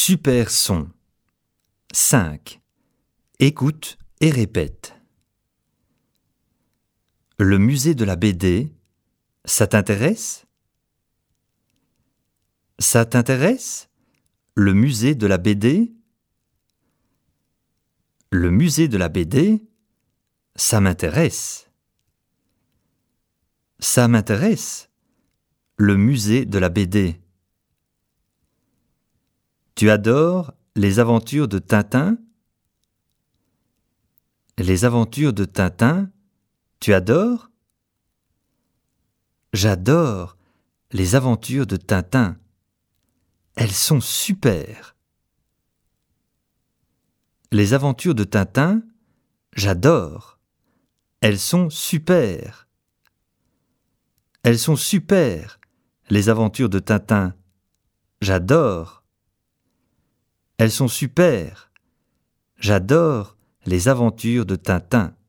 Super son. 5. Écoute et répète. Le musée de la BD, ça t'intéresse ? Ça t'intéresse ? Le musée de la BD ? Le musée de la BD, ça m'intéresse. Ça m'intéresse. Le musée de la BD. Tu adores les aventures de Tintin ? Les aventures de Tintin, tu adores ? J'adore les aventures de Tintin. Elles sont super. Les aventures de Tintin, j'adore. Elles sont super. Elles sont super, les aventures de Tintin. J'adore. Elles sont super. J'adore les aventures de Tintin.